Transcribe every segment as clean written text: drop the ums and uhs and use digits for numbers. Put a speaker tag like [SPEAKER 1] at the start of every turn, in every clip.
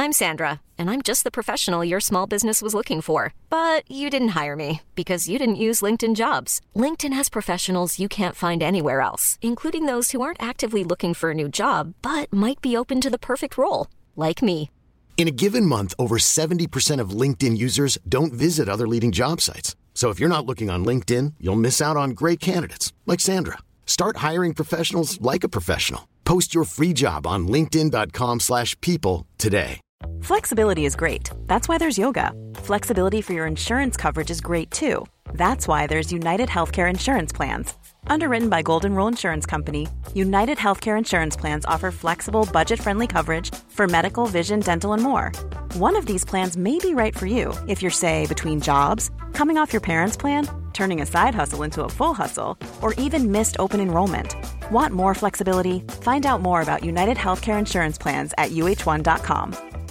[SPEAKER 1] I'm Sandra, and I'm just the professional your small business was looking for. But you didn't hire me because you didn't use LinkedIn Jobs. LinkedIn has professionals you can't find anywhere else, including those who aren't actively looking for a new job, but might be open to the perfect role, like me.
[SPEAKER 2] In a given month, over 70% of LinkedIn users don't visit other leading job sites. So if you're not looking on LinkedIn, you'll miss out on great candidates like Sandra. Start hiring professionals like a professional. Post your free job on linkedin.com/people today.
[SPEAKER 3] Flexibility is great. That's why there's yoga. Flexibility for your insurance coverage is great too. That's why there's United Healthcare Insurance Plans. Underwritten by Golden Rule Insurance Company, United Healthcare Insurance Plans offer flexible, budget-friendly coverage for medical, vision, dental, and more. One of these plans may be right for you if you're, say, between jobs, coming off your parents' plan, turning a side hustle into a full hustle, or even missed open enrollment. Want more flexibility? Find out more about United Healthcare Insurance Plans at uh1.com.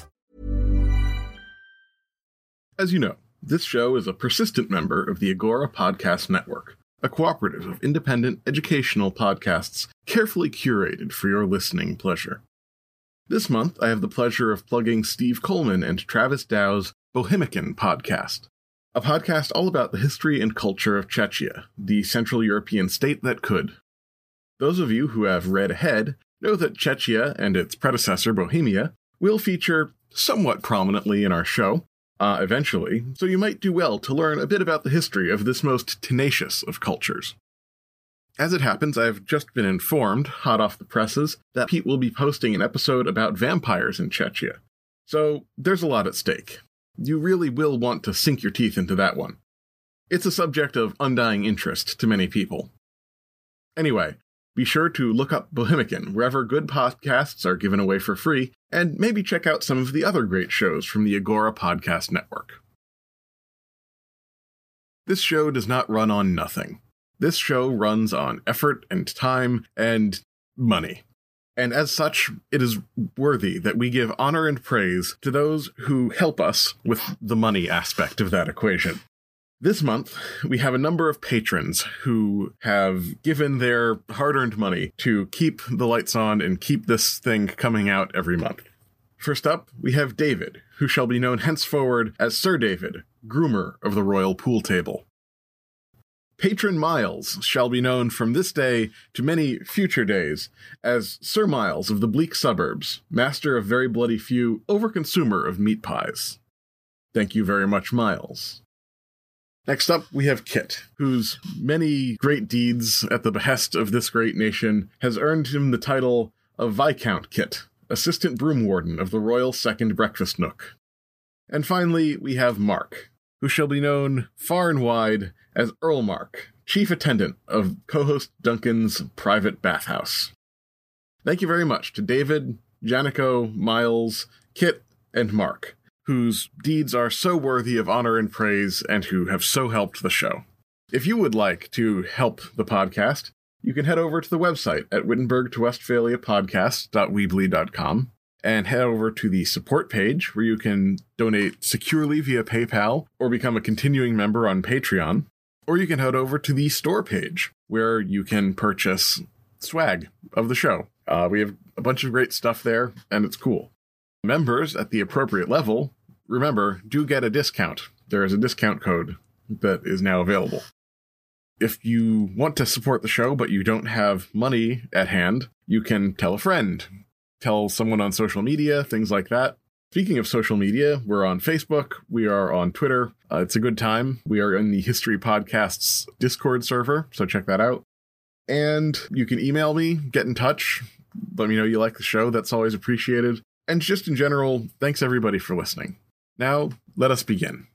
[SPEAKER 4] As you know, this show is a persistent member of the Agora Podcast Network, a cooperative of independent educational podcasts carefully curated for your listening pleasure. This month, I have the pleasure of plugging Steve Coleman and Travis Dow's Bohemican podcast, a podcast all about the history and culture of Czechia, the Central European state that could. Those of you who have read ahead know that Czechia and its predecessor Bohemia will feature somewhat prominently in our show, eventually, so you might do well to learn a bit about the history of this most tenacious of cultures. As it happens, I've just been informed, hot off the presses, that Pete will be posting an episode about vampires in Czechia. So there's a lot at stake. You really will want to sink your teeth into that one. It's a subject of undying interest to many people. Anyway, be sure to look up Bohemican wherever good podcasts are given away for free, and maybe check out some of the other great shows from the Agora Podcast Network. This show does not run on nothing. This show runs on effort and time and money. And as such, it is worthy that we give honor and praise to those who help us with the money aspect of that equation. This month, we have a number of patrons who have given their hard-earned money to keep the lights on and keep this thing coming out every month. First up, we have David, who shall be known henceforward as Sir David, groomer of the royal pool table. Patron Miles shall be known from this day to many future days as Sir Miles of the bleak suburbs, master of very bloody few, overconsumer of meat pies. Thank you very much, Miles. Next up, we have Kit, whose many great deeds at the behest of this great nation has earned him the title of Viscount Kit, assistant broom warden of the Royal Second Breakfast Nook. And finally, we have Mark, who shall be known far and wide as Earl Mark, chief attendant of co-host Duncan's private bathhouse. Thank you very much to David, Janico, Miles, Kit, and Mark, whose deeds are so worthy of honor and praise and who have so helped the show. If you would like to help the podcast, you can head over to the website at Wittenberg to Westphalia podcast.weebly.com and head over to the support page where you can donate securely via PayPal or become a continuing member on Patreon. Or you can head over to the store page where you can purchase swag of the show. We have a bunch of great stuff there, and it's cool. Members at the appropriate level, remember, do get a discount. There is a discount code that is now available. If you want to support the show, but you don't have money at hand, you can tell a friend, tell someone on social media, things like that. Speaking of social media, we're on Facebook, we are on Twitter. It's a good time. We are in the History Podcasts Discord server, so check that out. And you can email me, get in touch, let me know you like the show. That's always appreciated. And just in general, thanks everybody for listening. Now, let us begin.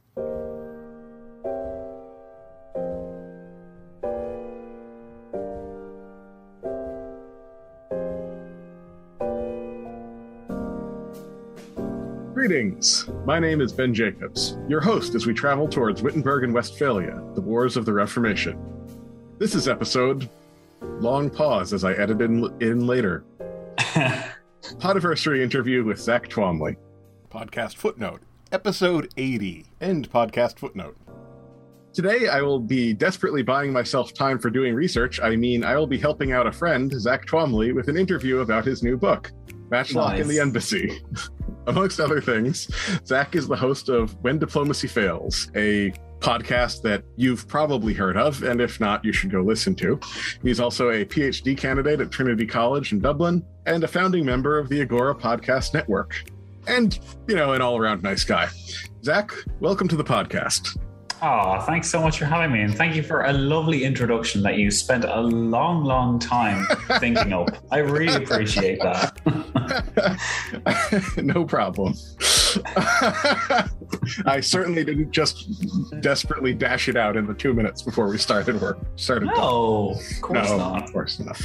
[SPEAKER 4] Greetings! My name is Ben Jacobs, your host as we travel towards Wittenberg and Westphalia, the Wars of the Reformation. This is episode... long pause as I edit in later. Podiversary interview with Zach Twomley. Podcast footnote. Episode 80. End podcast footnote. Today I will be desperately buying myself time for doing research. I mean, I will be helping out a friend, Zach Twomley, with an interview about his new book. Matchlock in the Embassy. Amongst other things, Zach is the host of When Diplomacy Fails, a podcast that you've probably heard of, and if not, you should go listen to. He's also a PhD candidate at Trinity College in Dublin and a founding member of the Agora Podcast Network. And, an all-around nice guy. Zach, welcome to the podcast.
[SPEAKER 5] Oh, thanks so much for having me. And thank you for a lovely introduction that you spent a long, long time thinking of. I really appreciate that.
[SPEAKER 4] No problem. I certainly didn't just desperately dash it out in the 2 minutes before we started work.
[SPEAKER 5] No, of course not.
[SPEAKER 4] Of course not.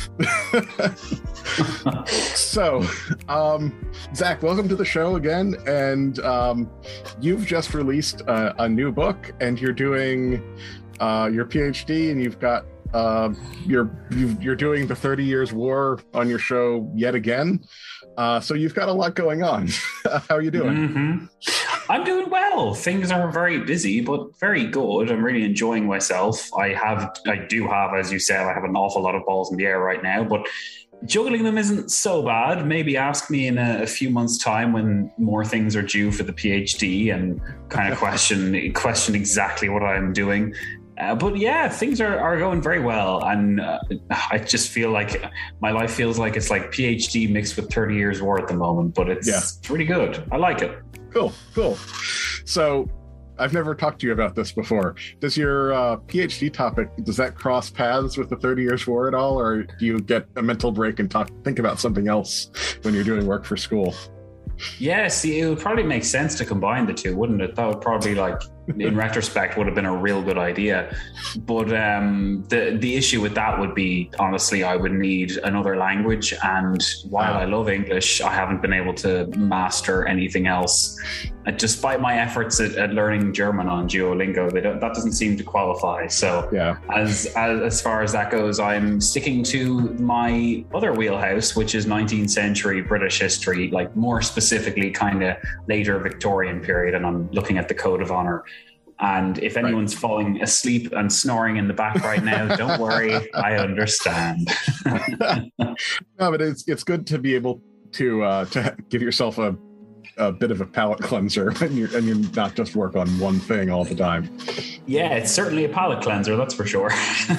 [SPEAKER 4] So, Zach, welcome to the show again. And you've just released a new book, and you're doing your PhD, and you've got you're doing the 30 Years War on your show yet again. So you've got a lot going on. How are you doing?
[SPEAKER 5] Mm-hmm. I'm doing well. Things are very busy, but very good. I'm really enjoying myself. I do have, as you said, I have an awful lot of balls in the air right now, but juggling them isn't so bad. Maybe ask me in a few months' time when more things are due for the PhD and kind of question exactly what I'm doing. But yeah, things are going very well. And I just feel like my life feels like it's like PhD mixed with 30 Years War at the moment, but it's pretty good. I like it.
[SPEAKER 4] Cool. So I've never talked to you about this before. Does your PhD topic, does that cross paths with the 30 Years War at all? Or do you get a mental break and think about something else when you're doing work for school?
[SPEAKER 5] Yeah, see, it would probably make sense to combine the two, wouldn't it? That would probably, in retrospect, would have been a real good idea. But the issue with that would be, honestly, I would need another language. And while I love English, I haven't been able to master anything else. Despite my efforts at learning German on Duolingo, that doesn't seem to qualify. So as far as that goes, I'm sticking to my other wheelhouse, which is 19th century British history, more specifically kind of later Victorian period. And I'm looking at the Code of Honor. And if anyone's falling asleep and snoring in the back right now, don't worry, I understand.
[SPEAKER 4] No, but it's good to be able to give yourself a bit of a palate cleanser and you're not just work on one thing all the time.
[SPEAKER 5] Yeah, it's certainly a palate cleanser, that's for sure.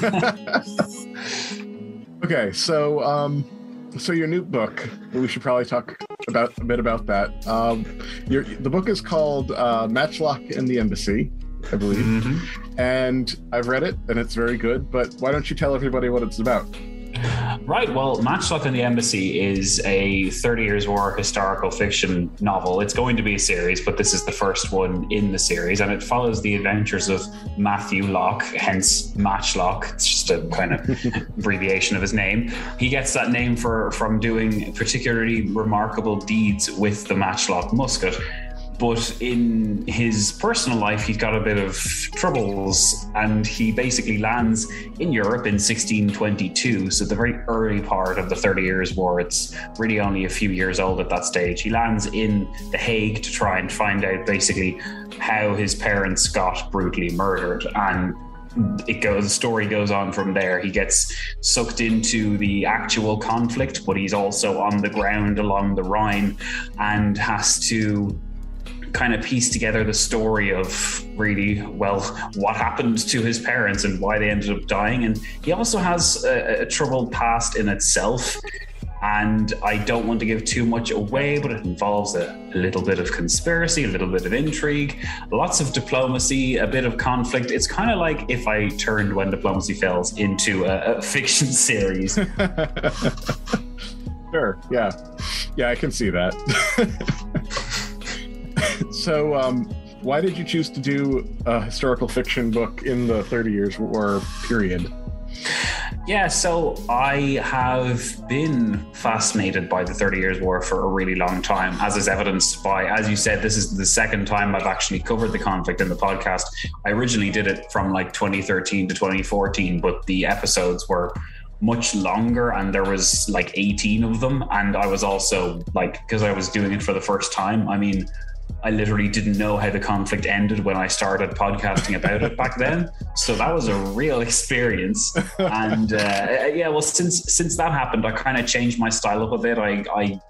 [SPEAKER 4] Okay, so your new book, we should probably talk a bit about that. The book is called Matchlock in the Embassy, I believe. Mm-hmm. And I've read it, and it's very good, but why don't you tell everybody what it's about?
[SPEAKER 5] Right. Well, Matchlock in the Embassy is a 30 Years War historical fiction novel. It's going to be a series, but this is the first one in the series, and it follows the adventures of Matthew Locke, hence Matchlock. It's just a kind of abbreviation of his name. He gets that name from doing particularly remarkable deeds with the matchlock musket. But in his personal life, he's got a bit of troubles, and he basically lands in Europe in 1622. So the very early part of the 30 Years War. It's really only a few years old at that stage. He lands in The Hague to try and find out basically how his parents got brutally murdered. And the story goes on from there. He gets sucked into the actual conflict, but he's also on the ground along the Rhine and has to kind of piece together the story of really, what happened to his parents and why they ended up dying. And he also has a troubled past in itself. And I don't want to give too much away, but it involves a little bit of conspiracy, a little bit of intrigue, lots of diplomacy, a bit of conflict. It's kind of like if I turned When Diplomacy Fails into a fiction series.
[SPEAKER 4] Sure. Yeah, I can see that. So, why did you choose to do a historical fiction book in the 30 Years War period?
[SPEAKER 5] Yeah, so I have been fascinated by the 30 Years War for a really long time, as is evidenced by, as you said, this is the second time I've actually covered the conflict in the podcast. I originally did it from 2013 to 2014, but the episodes were much longer and there was 18 of them. And I was also because I was doing it for the first time, I literally didn't know how the conflict ended when I started podcasting about it back then. So that was a real experience. And since that happened, I kind of changed my style up a bit. I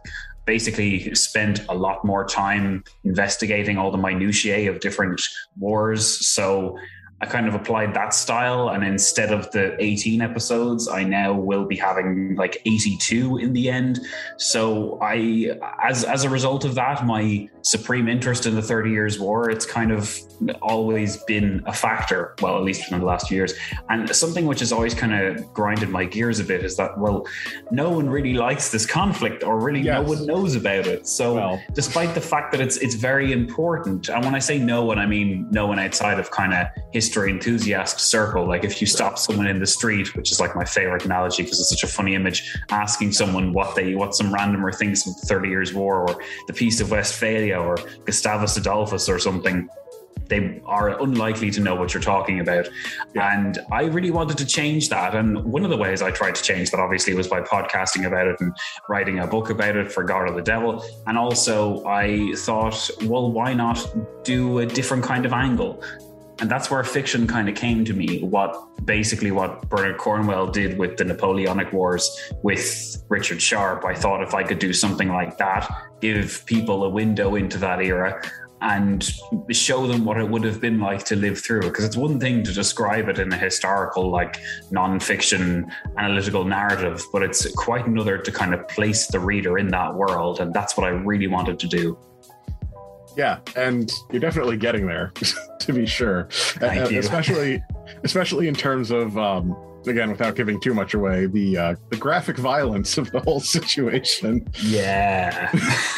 [SPEAKER 5] basically spent a lot more time investigating all the minutiae of different wars. So I kind of applied that style, and instead of the 18 episodes, I now will be having like 82 in the end. So as a result of that, my supreme interest in the 30 Years' War, it's kind of always been a factor, well, at least in the last few years. And something which has always kind of grinded my gears a bit is that, well, no one really likes this conflict, or really no one knows about it. So despite the fact that it's very important, and when I say no one, I mean no one outside of kind of history enthusiast circle. Like if you stop someone in the street, which is like my favorite analogy because it's such a funny image, asking someone what some randomer thinks of the 30 Years' War or the Peace of Westphalia or Gustavus Adolphus or something, they are unlikely to know what you're talking about. And I really wanted to change that. And one of the ways I tried to change that, obviously, was by podcasting about it and writing a book about it for God or the Devil. And also I thought, well, why not do a different kind of angle? And that's where fiction kind of came to me. What Bernard Cornwell did with the Napoleonic Wars with Richard Sharp, I thought if I could do something like that, give people a window into that era and show them what it would have been like to live through it. Because it's one thing to describe it in a historical, like non-fiction analytical narrative, but it's quite another to kind of place the reader in that world. And that's what I really wanted to do.
[SPEAKER 4] Yeah, and you're definitely getting there, to be sure.
[SPEAKER 5] Thank you.
[SPEAKER 4] Especially in terms of, again, without giving too much away, the graphic violence of the whole situation.
[SPEAKER 5] Yeah.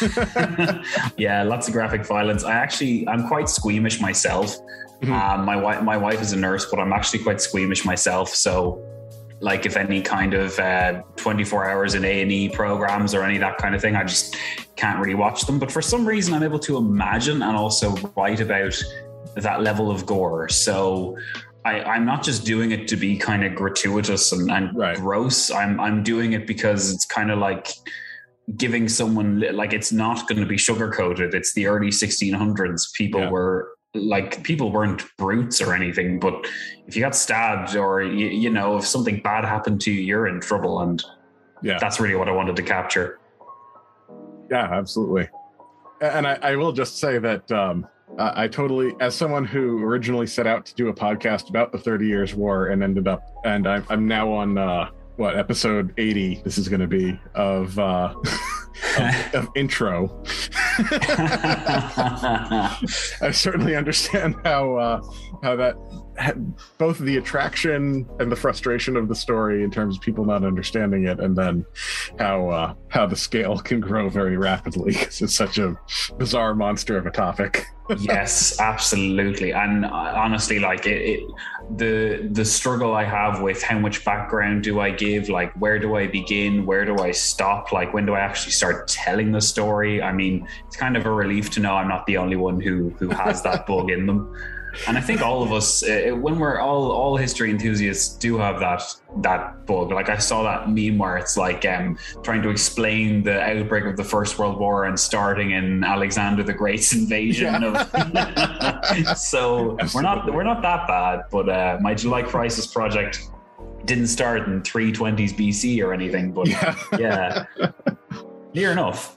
[SPEAKER 5] Yeah, lots of graphic violence. I'm quite squeamish myself. Mm-hmm. My wife is a nurse, but I'm actually quite squeamish myself. So like if any kind of 24 hours in A&E programs or any of that kind of thing, I just can't really watch them. But for some reason, I'm able to imagine and also write about that level of gore. So I'm not just doing it to be kind of gratuitous and gross. I'm doing it because it's kind of like giving someone, like, it's not going to be sugar-coated. It's the early 1600s. People weren't brutes or anything, but if you got stabbed or, if something bad happened to you, you're in trouble. And that's really what I wanted to capture.
[SPEAKER 4] Yeah, absolutely. And I will just say that I totally, as someone who originally set out to do a podcast about the 30 Years' War and I'm now on, episode 80, this is going to be, of intro. I certainly understand how that both the attraction and the frustration of the story in terms of people not understanding it, and then how the scale can grow very rapidly because it's such a bizarre monster of a topic.
[SPEAKER 5] Yes, absolutely. And honestly, like the struggle I have with how much background do I give, like where do I begin, where do I stop, like when do I actually start telling the story? I mean, it's kind of a relief to know I'm not the only one who has that bug in them. And I think all of us, when we're all history enthusiasts, do have that bug. Like I saw that meme where it's like trying to explain the outbreak of the First World War and starting in Alexander the Great's invasion. Yeah. So we're not that bad. But my July Crisis project didn't start in 320s BC or anything. But yeah near enough.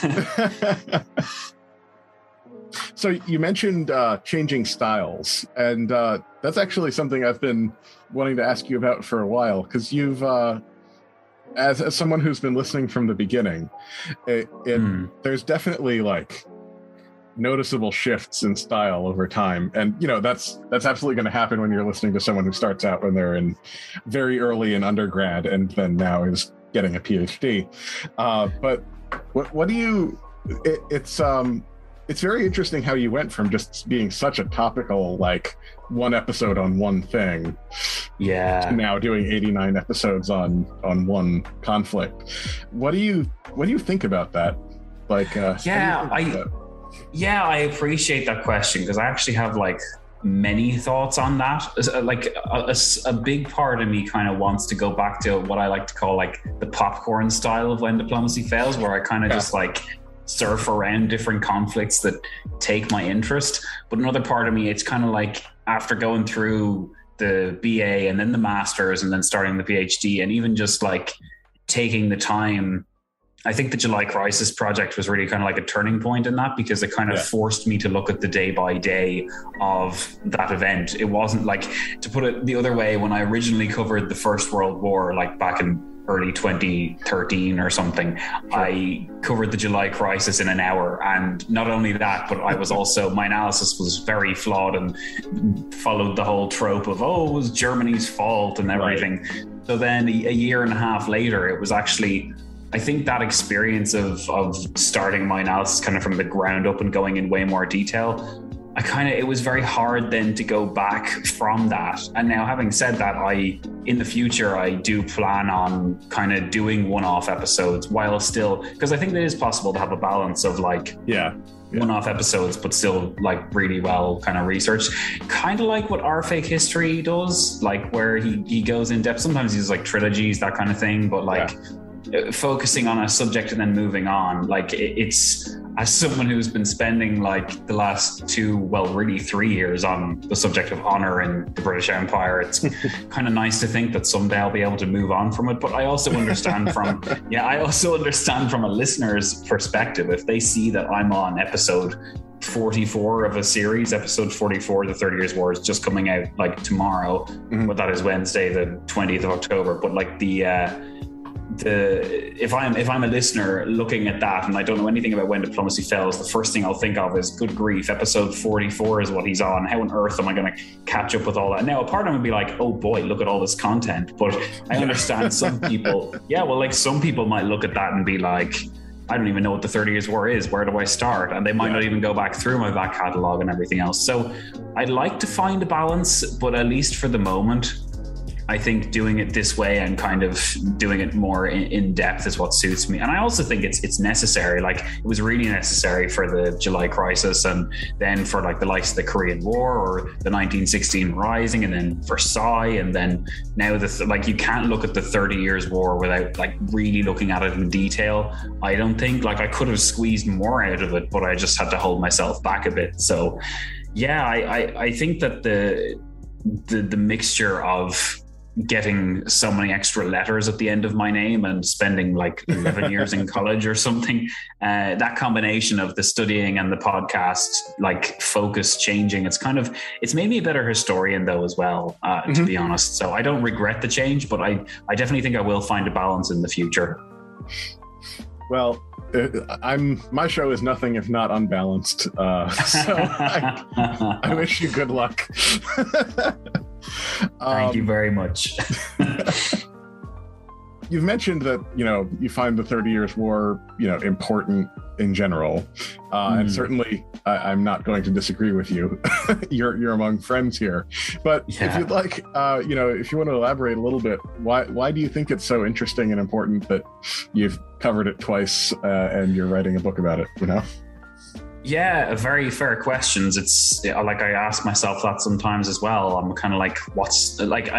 [SPEAKER 4] So you mentioned changing styles, and that's actually something I've been wanting to ask you about for a while, because you've, as someone who's been listening from the beginning, there's definitely like noticeable shifts in style over time, and that's absolutely going to happen when you're listening to someone who starts out when they're in very early in undergrad and then now is getting a PhD. But what do you? It's very interesting how you went from just being such a topical, like one episode on one thing, to now doing 89 episodes on one conflict. What do you think about that? Like,
[SPEAKER 5] I appreciate that question, because I actually have like many thoughts on that. Like a big part of me kind of wants to go back to what I like to call like the popcorn style of When Diplomacy Fails, where I kind of just like surf around different conflicts that take my interest. But another part of me, it's kind of like after going through the BA and then the master's and then starting the PhD, and even just like taking the time I think the July Crisis project was really kind of like a turning point in that, because it kind of forced me to look at the day by day of that event. It wasn't like, to put it the other way, when I originally covered the First World War, like back in early 2013 or something, I covered the July Crisis in an hour. And not only that, but I was also, my analysis was very flawed and followed the whole trope of, it was Germany's fault and everything. Right. So then a year and a half later, it was actually, I think that experience of starting my analysis kind of from the ground up and going in way more detail, it was very hard then to go back from that. And now, having said that, in the future, I do plan on kind of doing one-off episodes while still, because I think it is possible to have a balance of like, one-off episodes, but still like really well kind of researched, kind of like what Our Fake History does, like where he goes in depth. Sometimes he's like trilogies, that kind of thing, but like focusing on a subject and then moving on. Like it's, as someone who's been spending like the last 3 years on the subject of honor in the British Empire, it's kind of nice to think that someday I'll be able to move on from it. But I also understand from a listener's perspective, if they see that I'm on episode 44 of a series, episode 44, the 30 Years War, is just coming out like tomorrow, but that is Wednesday, the 20th of October. But like if I'm a listener looking at that and I don't know anything about When Diplomacy Fails, the first thing I'll think of is, good grief, episode 44 is what he's on. How on earth am I going to catch up with all that? Now, a part of me would be like, oh boy, look at all this content. But I understand some people, some people might look at that and be like, I don't even know what the 30 Years War is. Where do I start? And they might not even go back through my back catalogue and everything else. So I'd like to find a balance, but at least for the moment, I think doing it this way and kind of doing it more in depth is what suits me. And I also think it's necessary. Like, it was really necessary for the July Crisis, and then for like the likes of the Korean War or the 1916 Rising, and then Versailles, and then now you can't look at the 30 Years War without like really looking at it in detail. I don't think, like, I could have squeezed more out of it, but I just had to hold myself back a bit. So yeah, I think that the mixture of getting so many extra letters at the end of my name and spending like 11 years in college or something, that combination of the studying and the podcast, like focus changing, it's made me a better historian though as well, to be honest. So I don't regret the change, but I definitely think I will find a balance in the future.
[SPEAKER 4] Well, my show is nothing if not unbalanced, so I wish you good luck.
[SPEAKER 5] Thank you very much.
[SPEAKER 4] You've mentioned that, you find the 30 Years War, important in general. And certainly I'm not going to disagree with you. You're among friends here. But if you'd like, if you want to elaborate a little bit, why do you think it's so interesting and important that you've covered it twice and you're writing a book about it,
[SPEAKER 5] Yeah, very fair questions. It's like, I ask myself that sometimes as well. I'm kind of like, what's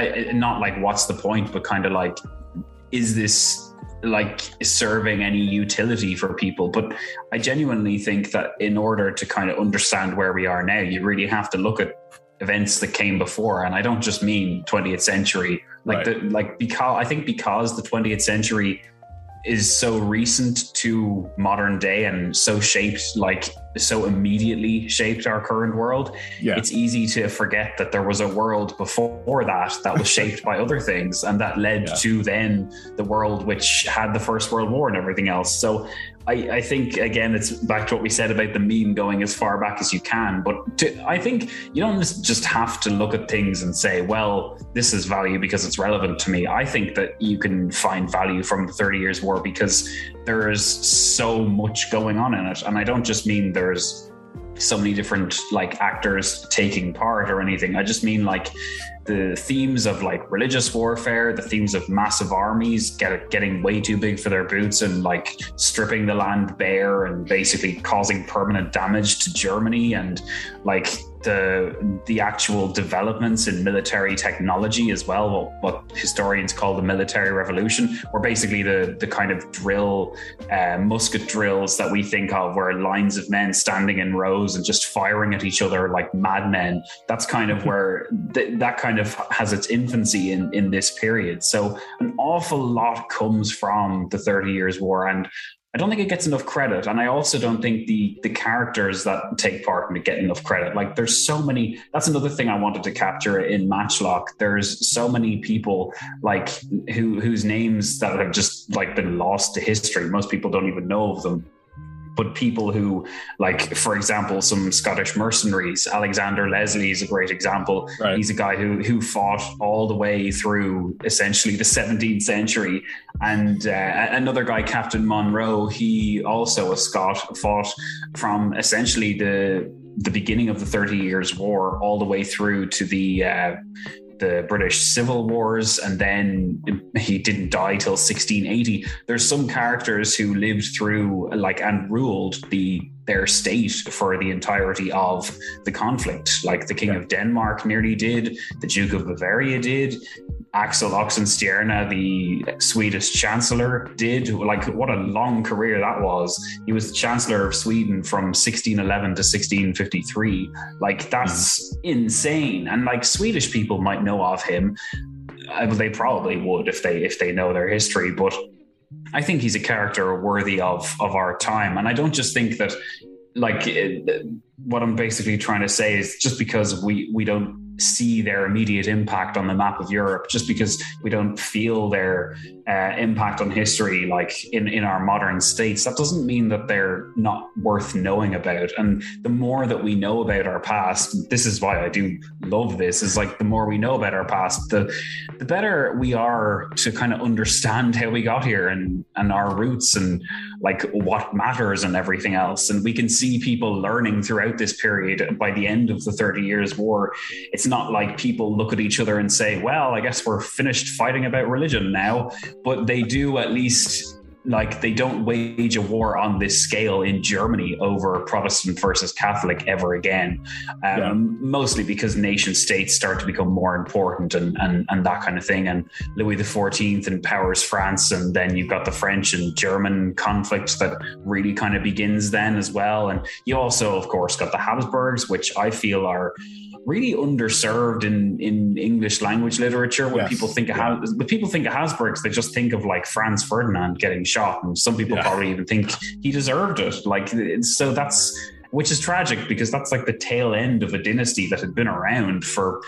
[SPEAKER 5] the point, but kind of like, is this like serving any utility for people? But I genuinely think that in order to kind of understand where we are now, you really have to look at events that came before. And I don't just mean 20th century, because the 20th century is so recent to modern day and so immediately shaped our current world. It's easy to forget that there was a world before that was shaped by other things, and that led to then the world which had the First World War and everything else. So I think, again, it's back to what we said about the meme going as far back as you can. But I think you don't just have to look at things and say, well, this is value because it's relevant to me. I think that you can find value from the 30 Years War because there's so much going on in it. And I don't just mean there's so many different like actors taking part or anything. I just mean like the themes of like religious warfare, the themes of massive armies getting way too big for their boots and like stripping the land bare and basically causing permanent damage to Germany, and like the actual developments in military technology as well, what historians call the military revolution, or basically the kind of drill, musket drills that we think of, where lines of men standing in rows and just firing at each other like madmen. That's kind of where that kind of has its infancy in this period. So an awful lot comes from the 30 Years War, and don't think it gets enough credit. And I also don't think the characters that take part in it get enough credit. Like there's so many, that's another thing I wanted to capture in Matchlock. There's so many people like whose names that have just like been lost to history. Most people don't even know of them. But people who, like, for example, some Scottish mercenaries, Alexander Leslie is a great example. Right. He's a guy who fought all the way through essentially the 17th century. And another guy, Captain Monroe, he also a Scot, fought from essentially the beginning of the 30 Years' War all the way through to the British Civil Wars, and then he didn't die till 1680. There's some characters who lived through and ruled their state for the entirety of the conflict, like the King of Denmark nearly did, the Duke of Bavaria did, Axel Oxenstierna, the Swedish Chancellor, did. Like, what a long career that was. He was the Chancellor of Sweden from 1611 to 1653. Like, that's insane. And like, Swedish people might know of him. They probably would if they know their history, but I think he's a character worthy of our time. And I don't just think that, what I'm basically trying to say is just because we don't see their immediate impact on the map of Europe, just because we don't feel their impact on history like in our modern states, that doesn't mean that they're not worth knowing about. And the more that we know about our past, this is why I do love this, is like the more we know about our past, the better we are to kind of understand how we got here and our roots and like what matters and everything else. And we can see people learning throughout this period. By the end of the 30 Years' War, it's not like people look at each other and say, well, I guess we're finished fighting about religion now. But they do at least, they don't wage a war on this scale in Germany over Protestant versus Catholic ever again. Mostly because nation states start to become more important and that kind of thing. And Louis XIV empowers France, and then you've got the French and German conflict that really kind of begins then as well. And you also, of course, got the Habsburgs, which I feel are really underserved in English language literature. When people think of Habsburgs, they just think of like Franz Ferdinand getting shot, and some people probably even think he deserved it. So that's, which is tragic, because that's like the tail end of a dynasty that had been around for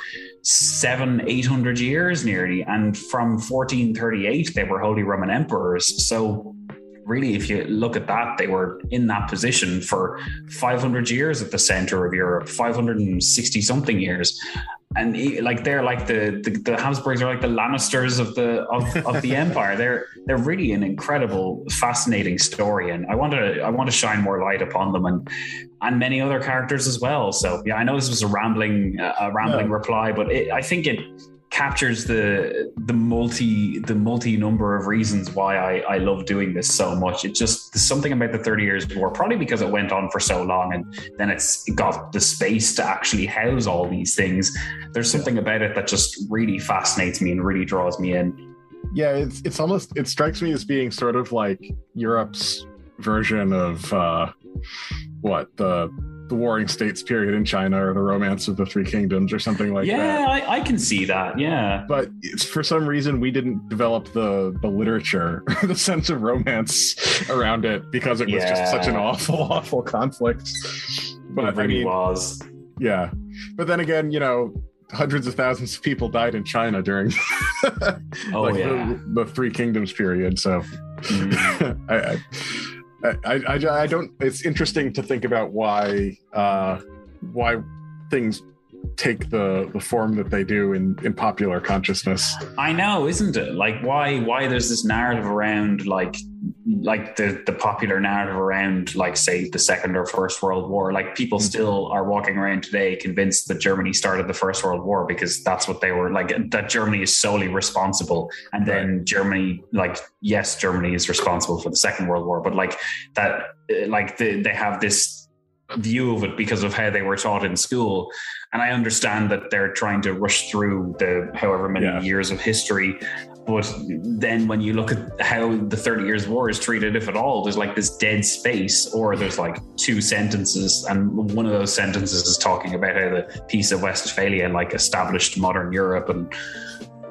[SPEAKER 5] 700-800 years nearly, and from 1438 they were Holy Roman Emperors. So really, if you look at that, they were in that position for 500 years at the center of Europe, 560 something years. And they're like the Habsburgs are like the Lannisters of the empire. They're really an incredible, fascinating story, and I want to shine more light upon them and many other characters as well. So yeah, I know this was a rambling reply, but I think it captures the multi number of reasons why I love doing this so much. It's just, there's something about the 30 Years' War, probably because it went on for so long, and then it's got the space to actually house all these things. There's something about it that just really fascinates me and really draws me in.
[SPEAKER 4] Yeah, it's almost, it strikes me as being sort of like Europe's version of the Warring States period in China, or the Romance of the Three Kingdoms, or something like that.
[SPEAKER 5] Yeah, I can see that, yeah.
[SPEAKER 4] But for some reason, we didn't develop the literature, the sense of romance around it, because it was just such an awful conflict. But
[SPEAKER 5] it really was.
[SPEAKER 4] Yeah. But then again, hundreds of thousands of people died in China during the Three Kingdoms period. So I don't. It's interesting to think about why things take the form that they do in popular consciousness.
[SPEAKER 5] I know, isn't it? Like why there's this narrative around like the popular narrative around, like, say, the Second or First World War. Like, people still are walking around today convinced that Germany started the First World War because that's what they were like, that Germany is solely responsible. And then Germany, like, yes, Germany is responsible for the Second World War, but like that, like they have this view of it because of how they were taught in school. And I understand that they're trying to rush through the however many years of history. But then when you look at how the 30 Years' War is treated, if at all, there's like this dead space, or there's like two sentences. And one of those sentences is talking about how the Peace of Westphalia like established modern Europe. And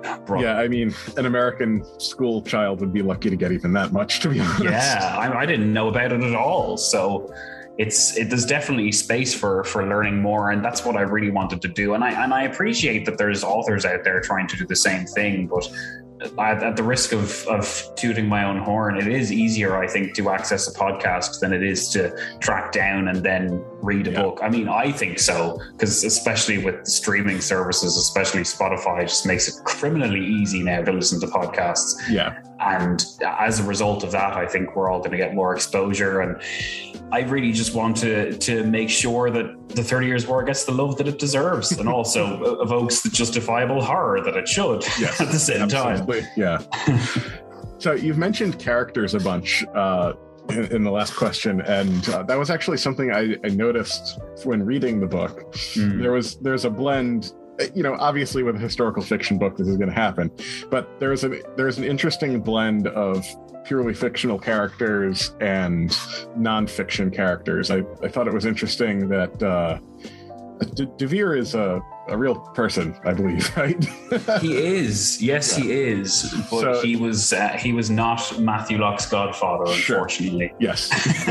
[SPEAKER 4] Yeah, I mean, an American school child would be lucky to get even that much, to be honest.
[SPEAKER 5] Yeah, I didn't know about it at all. So there's definitely space for learning more, and that's what I really wanted to do. And I appreciate that there's authors out there trying to do the same thing, but at the risk of tooting my own horn, it is easier, I think, to access a podcast than it is to track down and then read a book. I mean, I think so, because especially with streaming services, especially Spotify, just makes it criminally easy now to listen to podcasts.
[SPEAKER 4] Yeah.
[SPEAKER 5] And as a result of that, I think we're all going to get more exposure. And I really just want to make sure that the 30 Years War gets the love that it deserves, and also evokes the justifiable horror that it should at the same time.
[SPEAKER 4] Yeah. So you've mentioned characters a bunch in the last question, and that was actually something I noticed when reading the book. There's a blend. You know, obviously with a historical fiction book, this is going to happen, but there's an interesting blend of purely fictional characters and non-fiction characters. I thought it was interesting that Devere is a real person, I believe, right?
[SPEAKER 5] He is. Yes, he is. But so, he was not Matthew Locke's godfather, unfortunately.
[SPEAKER 4] Sure. Yes.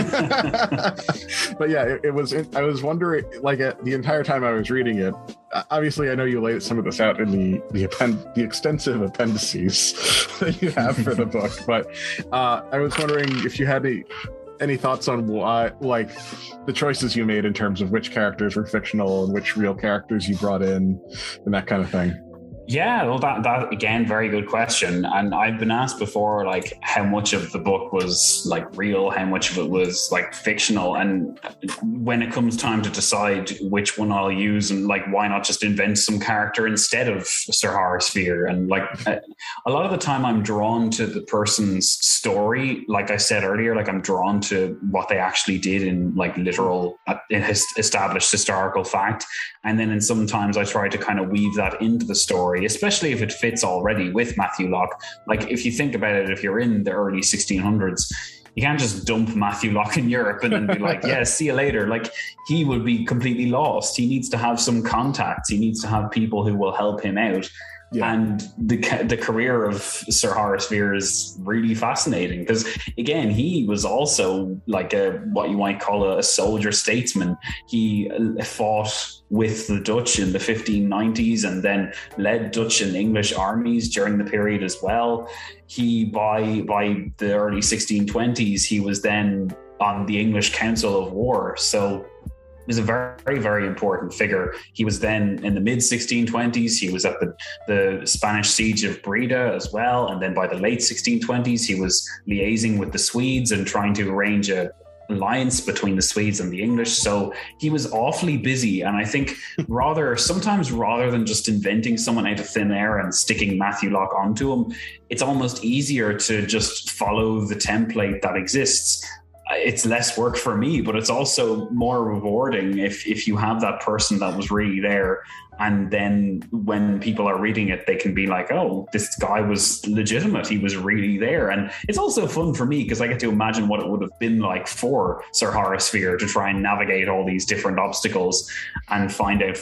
[SPEAKER 4] But yeah, I was wondering, like, the entire time I was reading it, obviously I know you laid some of this out in the extensive appendices that you have for the book, but I was wondering if you had any thoughts on why, like, the choices you made in terms of which characters were fictional and which real characters you brought in and that kind of thing.
[SPEAKER 5] Yeah, well, that again, very good question. And I've been asked before, like, how much of the book was like real, how much of it was like fictional. And when it comes time to decide which one I'll use, and like, why not just invent some character instead of Sir Horace Vere? And like, a lot of the time I'm drawn to the person's story. Like I said earlier, like, I'm drawn to what they actually did in like literal, established historical fact. And then sometimes I try to kind of weave that into the story, especially if it fits already with Matthew Locke. Like, if you think about it, if you're in the early 1600s, you can't just dump Matthew Locke in Europe and then be like, yeah, see you later. Like, he would be completely lost. He needs to have some contacts. He needs to have people who will help him out. Yeah. And the career of Sir Horace Vere is really fascinating because, again, he was also like what you might call a soldier statesman. He fought with the Dutch in the 1590s and then led Dutch and English armies during the period as well. He, by the early 1620s, he was then on the English Council of War. So is a very, very important figure. He was then in the mid 1620s. He was at the Spanish siege of Breda as well. And then by the late 1620s, he was liaising with the Swedes and trying to arrange a alliance between the Swedes and the English. So he was awfully busy. And I think sometimes rather than just inventing someone out of thin air and sticking Matthew Locke onto him, it's almost easier to just follow the template that exists. It's less work for me, but it's also more rewarding if you have that person that was really there. And then when people are reading it, they can be like, oh, this guy was legitimate. He was really there. And it's also fun for me because I get to imagine what it would have been like for Sir Horace Vere to try and navigate all these different obstacles and find out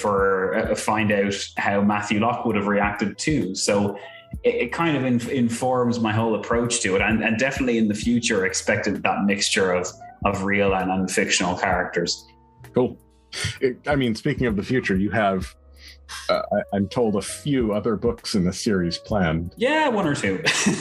[SPEAKER 5] how Matthew Locke would have reacted too. So it kind of informs my whole approach to it, and definitely in the future expected that mixture of real and fictional characters.
[SPEAKER 4] Cool. I mean, speaking of the future, you have I'm told a few other books in the series planned.
[SPEAKER 5] Yeah, one or two.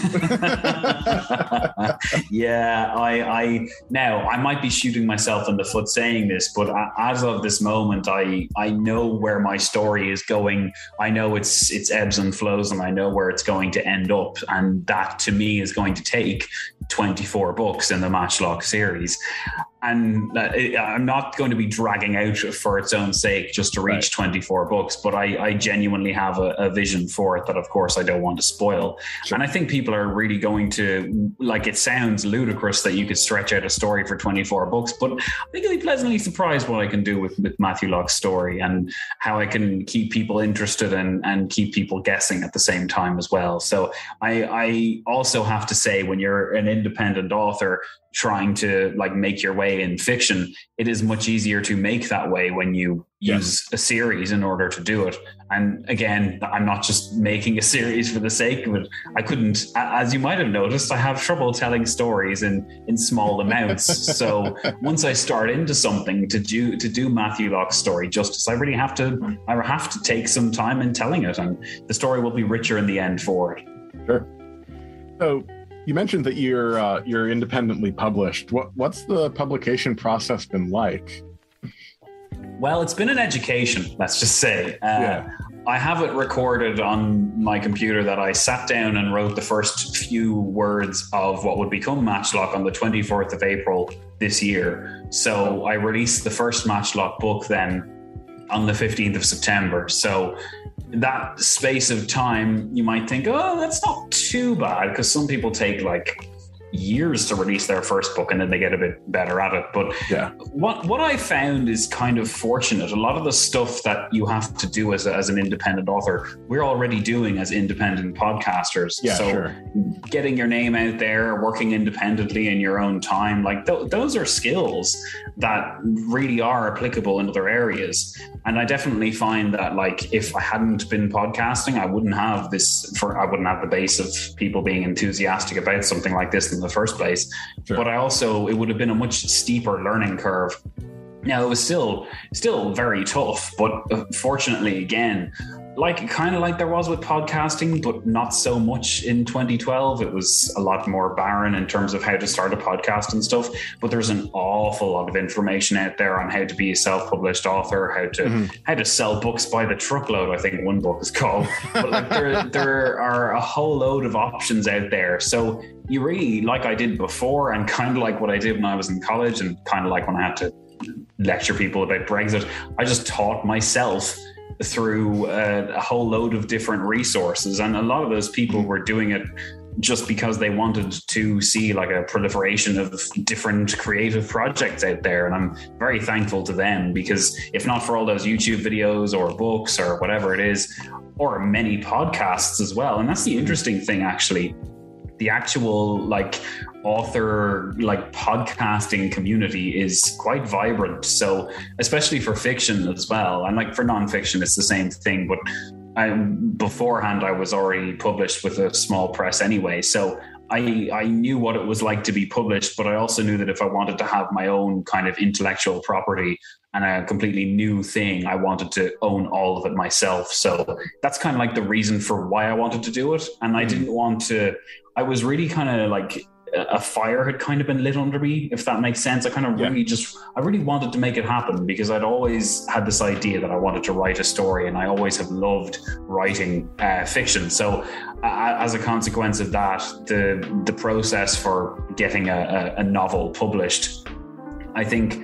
[SPEAKER 5] Yeah, I might be shooting myself in the foot saying this, but as of this moment, I know where my story is going. I know its ebbs and flows, and I know where it's going to end up. And that, to me, is going to take 24 books in the Matchlock series. And I'm not going to be dragging out for its own sake just to reach 24 books, but I genuinely have a vision for it that, of course, I don't want to spoil. Sure. And I think people are really going to, like, it sounds ludicrous that you could stretch out a story for 24 books, but I think you'll be pleasantly surprised what I can do with Matthew Locke's story and how I can keep people interested and keep people guessing at the same time as well. So I also have to say, when you're an independent author trying to like make your way way in fiction, it is much easier to make that way when you use a series in order to do it. And again, I'm not just making a series for the sake of it. I couldn't, as you might have noticed, I have trouble telling stories in small amounts. So once I start into something to do Matthew Locke's story justice, I really have to take some time in telling it, and the story will be richer in the end for it.
[SPEAKER 4] Sure. So you mentioned that you're independently published. What's the publication process been like?
[SPEAKER 5] Well, it's been an education, let's just say. I have it recorded on my computer that I sat down and wrote the first few words of what would become Matchlock on the 24th of April this year. So I released the first Matchlock book then on the 15th of September. So that space of time, you might think, oh, that's not too bad, because some people take like years to release their first book and then they get a bit better at it. But what I found is kind of fortunate. A lot of the stuff that you have to do as an independent author, we're already doing as independent podcasters. Getting your name out there, working independently in your own time, like those are skills that really are applicable in other areas. And I definitely find that, like, if I hadn't been podcasting, I wouldn't have the base of people being enthusiastic about something like this in the first place. Sure. But it would have been a much steeper learning curve. Now, it was still very tough, but fortunately, again, kind of like there was with podcasting, but not so much in 2012. It was a lot more barren in terms of how to start a podcast and stuff. But there's an awful lot of information out there on how to be a self-published author, how to sell books by the truckload, I think one book is called. But like there are a whole load of options out there. So you really, like I did before, and kind of like what I did when I was in college, and kind of like when I had to lecture people about Brexit, I just taught myself through a whole load of different resources. And a lot of those people were doing it just because they wanted to see like a proliferation of different creative projects out there. And I'm very thankful to them, because if not for all those YouTube videos or books or whatever it is, or many podcasts as well. And that's the interesting thing, actually. The actual like author like podcasting community is quite vibrant. So especially for fiction as well, and like for nonfiction, it's the same thing. But beforehand, I was already published with a small press anyway, so I knew what it was like to be published. But I also knew that if I wanted to have my own kind of intellectual property and a completely new thing, I wanted to own all of it myself. So that's kind of like the reason for why I wanted to do it. And I didn't want to. I was really kind of like a fire had kind of been lit under me, if that makes sense. I kind of I really wanted to make it happen, because I'd always had this idea that I wanted to write a story, and I always have loved writing fiction. So as a consequence of that, the process for getting a novel published, I think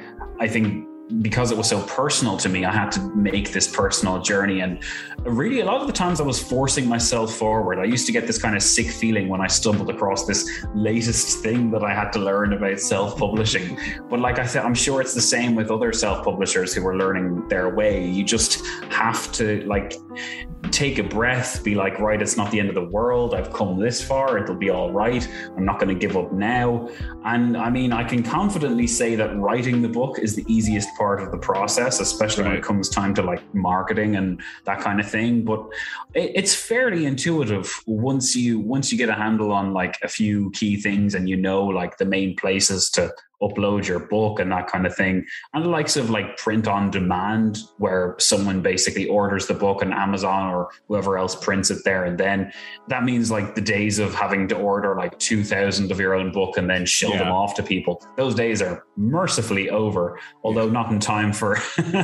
[SPEAKER 5] because it was so personal to me, I had to make this personal journey. And really, a lot of the times I was forcing myself forward. I used to get this kind of sick feeling when I stumbled across this latest thing that I had to learn about self-publishing. But like I said, I'm sure it's the same with other self-publishers who are learning their way. You just have to like take a breath, be like, right, it's not the end of the world. I've come this far. It'll be all right. I'm not going to give up now. And I mean, I can confidently say that writing the book is the easiest part of the process, especially when it comes time to like marketing and that kind of thing. But it's fairly intuitive once you get a handle on like a few key things, and you know like the main places to upload your book and that kind of thing. And the likes of like print on demand, where someone basically orders the book and Amazon or whoever else prints it there. And then that means like the days of having to order like 2,000 of your own book and then show them off to people, those days are mercifully over. Although not in time for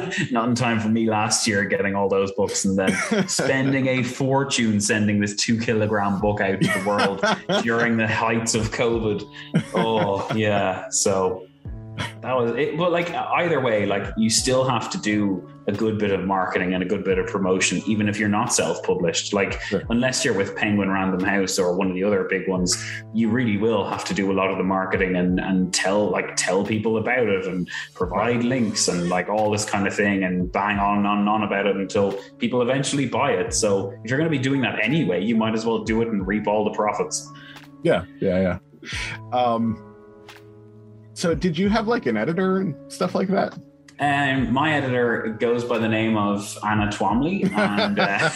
[SPEAKER 5] me last year getting all those books and then spending a fortune sending this 2-kilogram book out to the world during the heights of COVID. Oh yeah. So that was it. But like either way, like you still have to do a good bit of marketing and a good bit of promotion, even if you're not self-published. Like unless you're with Penguin Random House or one of the other big ones, you really will have to do a lot of the marketing and tell people about it and provide links and like all this kind of thing and bang on and on about it until people eventually buy it. So if you're going to be doing that anyway, you might as well do it and reap all the profits.
[SPEAKER 4] Yeah. So did you have like an editor and stuff like that?
[SPEAKER 5] My editor goes by the name of Anna Twomley, and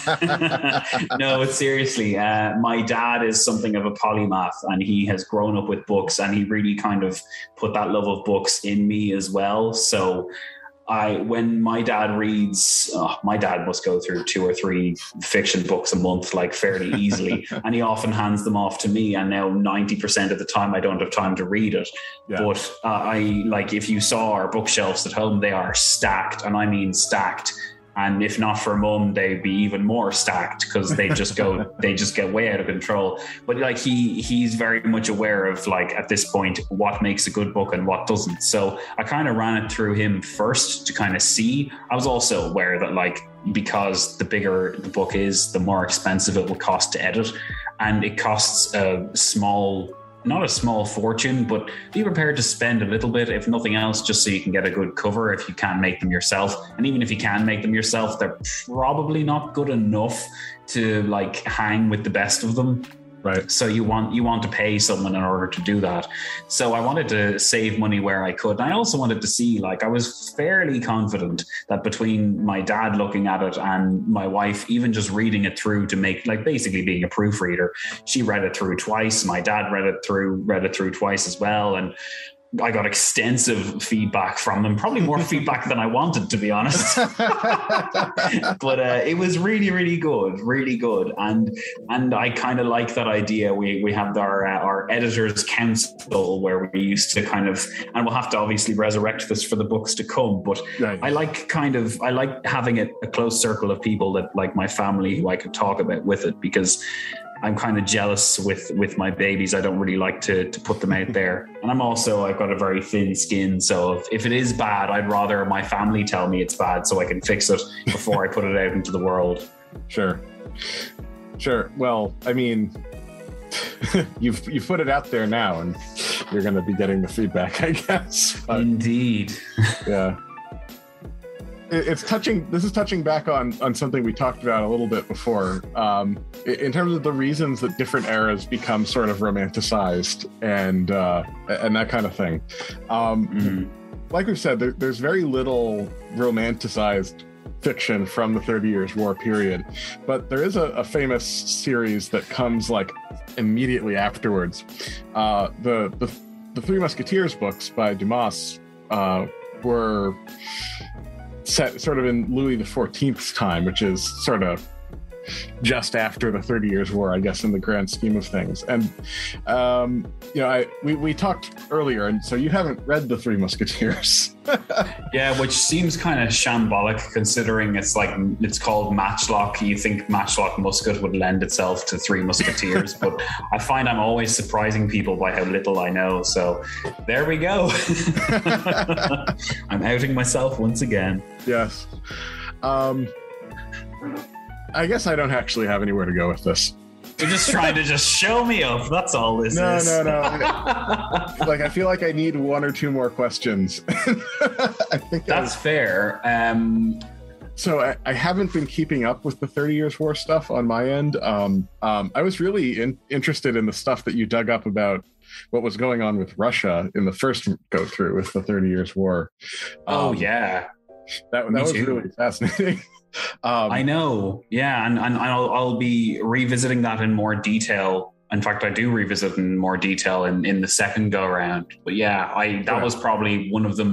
[SPEAKER 5] no, seriously, my dad is something of a polymath, and he has grown up with books, and he really kind of put that love of books in me as well. So when my dad reads, my dad must go through 2 or 3 fiction books a month, like fairly easily. And he often hands them off to me. And now 90% of the time I don't have time to read it. Yeah. But if you saw our bookshelves at home, they are stacked, and I mean stacked. And if not for Mum, they'd be even more stacked because they just get way out of control. But like he's very much aware of, like, at this point, what makes a good book and what doesn't. So I kind of ran it through him first to kind of see. I was also aware that, like, because the bigger the book is, the more expensive it will cost to edit. And it costs not a small fortune, but be prepared to spend a little bit, if nothing else, just so you can get a good cover if you can't make them yourself. And even if you can make them yourself, they're probably not good enough to like hang with the best of them. Right. So you want to pay someone in order to do that. So I wanted to save money where I could. And I also wanted to see, like, I was fairly confident that between my dad looking at it and my wife even just reading it through to make, like, basically being a proofreader, she read it through twice. My dad read it through twice as well. And I got extensive feedback from them, probably more feedback than I wanted, to be honest. But it was really, really good, really good. And I kind of like that idea. We have our editors council where we used to kind of, and we'll have to obviously resurrect this for the books to come. But right. I like having a close circle of people that, like, my family, who I could talk about with it, because I'm kind of jealous with my babies. I don't really like to put them out there. And I've got a very thin skin. So if it is bad, I'd rather my family tell me it's bad so I can fix it before I put it out into the world. Sure. Well, I mean, you've put it out there now, and you're going to be getting the feedback, I guess. But, indeed. Yeah. This is touching back on something we talked about a little bit before, in terms of the reasons that different eras become sort of romanticized and that kind of thing. Like we've said, there's very little romanticized fiction from the 30 Years' War period, but there is a famous series that comes like immediately afterwards. The Three Musketeers books by Dumas were set sort of in Louis XIV's time, which is sort of just after the 30 Years' War, I guess, in the grand scheme of things. And we talked earlier, and so you haven't read the Three Musketeers. Yeah, which seems kind of shambolic considering it's called Matchlock. You think Matchlock Musket would lend itself to Three Musketeers, but I find I'm always surprising people by how little I know. So there we go. I'm outing myself once again. Yes. I guess I don't actually have anywhere to go with this. You're just trying to just show me up. That's all this is. No. I feel like I need 1 or 2 more questions. I think that's fair. So I haven't been keeping up with the 30 Years' War stuff on my end. I was really interested in the stuff that you dug up about what was going on with Russia in the first go through with the 30 Years' War. Yeah. That was really fascinating. I know. Yeah. And I'll be revisiting that in more detail. In fact, I do revisit in more detail in the second go around. But yeah, that was probably one of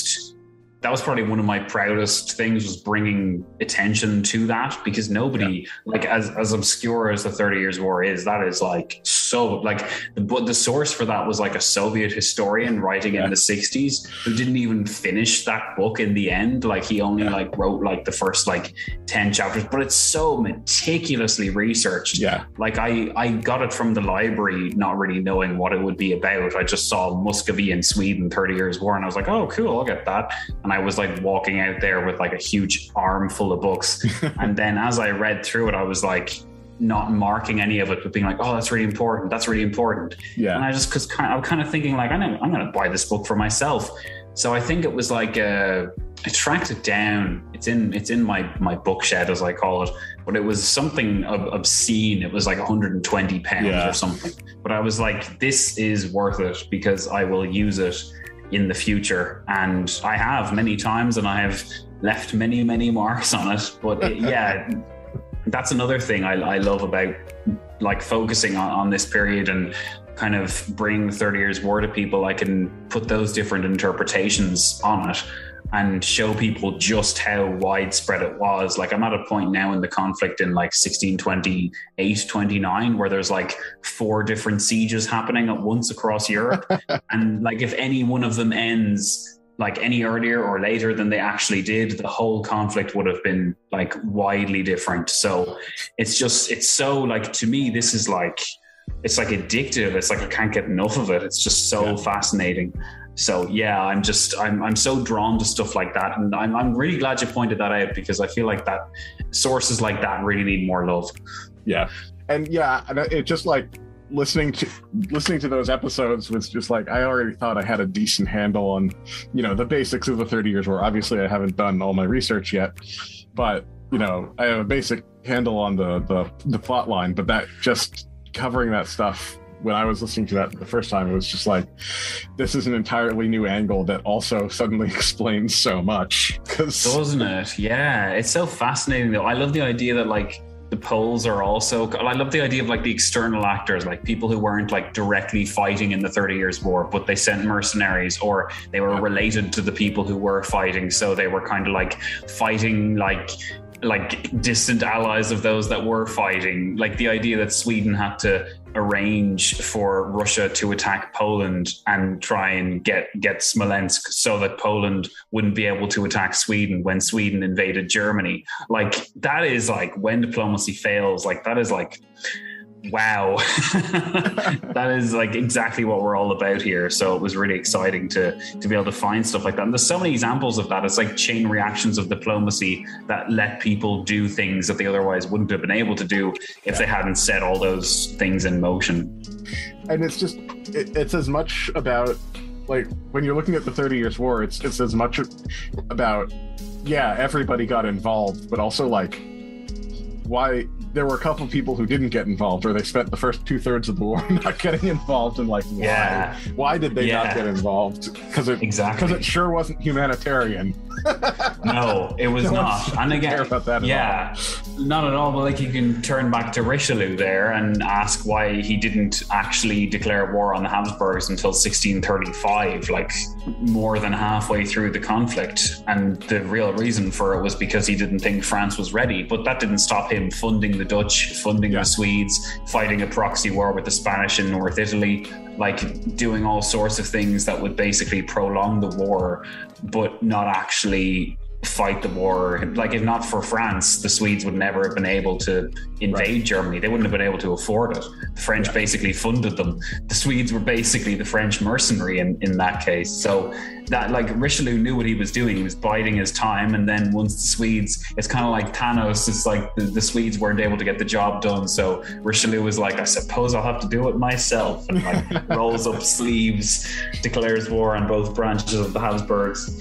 [SPEAKER 5] my proudest things, was bringing attention to that, because nobody, like, as obscure as the 30 Years' War is, that is like so, like, the source for that was like a Soviet historian writing in the 60s who didn't even finish that book in the end. Like, he only wrote like the first 10 chapters, but it's so meticulously researched. Yeah. Like I got it from the library, not really knowing what it would be about. I just saw Muscovy in Sweden, 30 Years' War, and I was like, oh, cool, I'll get that. And I was like walking out there with like a huge arm full of books. And then as I read through it, I was like not marking any of it, but being like, oh, that's really important. That's really important. Yeah. And I'm kind of thinking like, I'm going to buy this book for myself. So I think it was like, I tracked it down. It's in my book shed, as I call it, but it was something obscene. It was like £120 or something. But I was like, this is worth it because I will use it in the future. And I have many times, and I have left many, many marks on it. But that's another thing I love about like focusing on this period and kind of bring 30 Years' War to people. I can put those different interpretations on it and show people just how widespread it was. Like I'm at a point now in the conflict in like 1628, 29, where there's like 4 different sieges happening at once across Europe. And like if any one of them ends like any earlier or later than they actually did, the whole conflict would have been like widely different. So it's so like, to me, this is like, it's like addictive. It's like I can't get enough of it. It's just so fascinating. So yeah, I'm so drawn to stuff like that, and I'm really glad you pointed that out, because I feel like that sources like that really need more love.
[SPEAKER 4] Yeah, and it just like listening to those episodes was just like, I already thought I had a decent handle on, the basics of the 30 Years' War. Obviously, I haven't done all my research yet, but I have a basic handle on the plot line. But that just covering that stuff, when I was listening to that the first time, it was just like, this is an entirely new angle that also suddenly explains so much.
[SPEAKER 5] Doesn't it? Yeah, it's so fascinating though. I love the idea that like the Poles are also, I love the idea of like the external actors, like people who weren't like directly fighting in the 30 Years' War, but they sent mercenaries, or they were related to the people who were fighting. So they were kind of like fighting like distant allies of those that were fighting. Like the idea that Sweden had to arrange for Russia to attack Poland and try and get Smolensk so that Poland wouldn't be able to attack Sweden when Sweden invaded Germany. Like that is like, when diplomacy fails, like that is like, wow. That is like exactly what we're all about here. So it was really exciting to be able to find stuff like that. And there's so many examples of that. It's like chain reactions of diplomacy that let people do things that they otherwise wouldn't have been able to do if they hadn't set all those things in motion.
[SPEAKER 4] And it's just, it's as much about, like, when you're looking at the 30 Years' War, it's as much about, everybody got involved, but also like, why there were a couple of people who didn't get involved, or they spent the first 2/3 of the war not getting involved, and like, why did they not get involved? Because it sure wasn't humanitarian.
[SPEAKER 5] No, it was not. And again,
[SPEAKER 4] care about that
[SPEAKER 5] not at all. But like, you can turn back to Richelieu there and ask why he didn't actually declare war on the Habsburgs until 1635, like more than halfway through the conflict. And the real reason for it was because he didn't think France was ready. But that didn't stop him funding the Dutch, funding the Swedes, fighting a proxy war with the Spanish in North Italy, like doing all sorts of things that would basically prolong the war, but not actually fight the war. Like, if not for France, the Swedes would never have been able to invade Germany. They wouldn't have been able to afford it. The French basically funded them. The Swedes were basically the French mercenary in that case. So that, like, Richelieu knew what he was doing. He was biding his time. And then once the Swedes, it's kind of like Thanos. It's like the Swedes weren't able to get the job done. So Richelieu was like, I suppose I'll have to do it myself. And like rolls up sleeves, declares war on both branches of the Habsburgs.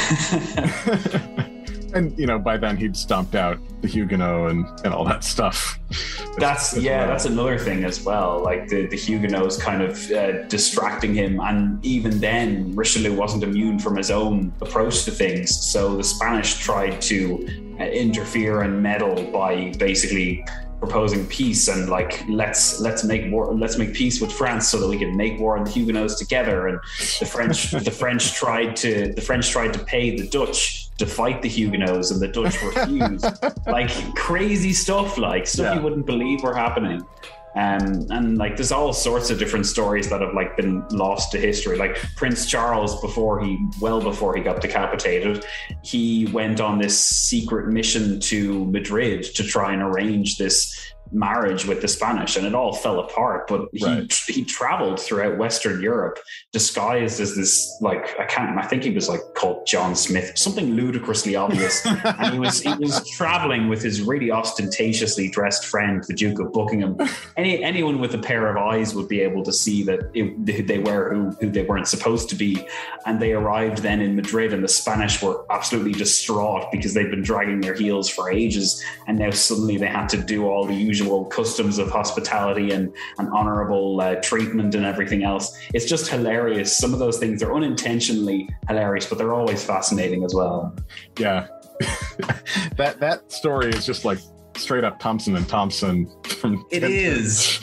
[SPEAKER 4] And, by then he'd stomped out the Huguenot and all that stuff.
[SPEAKER 5] That's another thing as well. Like the Huguenots kind of distracting him. And even then, Richelieu wasn't immune from his own approach to things. So the Spanish tried to interfere and meddle by basically proposing peace and like, let's make peace with France so that we can make war on the Huguenots together. And the French tried to pay the Dutch to fight the Huguenots, and the Dutch refused. Like crazy stuff, you wouldn't believe were happening. And like, there's all sorts of different stories that have like been lost to history. Like Prince Charles, before he got decapitated, he went on this secret mission to Madrid to try and arrange this marriage with the Spanish, and it all fell apart. But he traveled throughout Western Europe disguised as this, like, I think he was like called John Smith, something ludicrously obvious. And he was traveling with his really ostentatiously dressed friend, the Duke of Buckingham. Anyone with a pair of eyes would be able to see that they were who they weren't supposed to be. And they arrived then in Madrid, and the Spanish were absolutely distraught because they'd been dragging their heels for ages, and now suddenly they had to do all the usual usual customs of hospitality and honorable treatment and everything else. It's just hilarious. Some of those things are unintentionally hilarious, but they're always fascinating as well.
[SPEAKER 4] Yeah. that story is just like straight up Thompson and Thompson from
[SPEAKER 5] It is.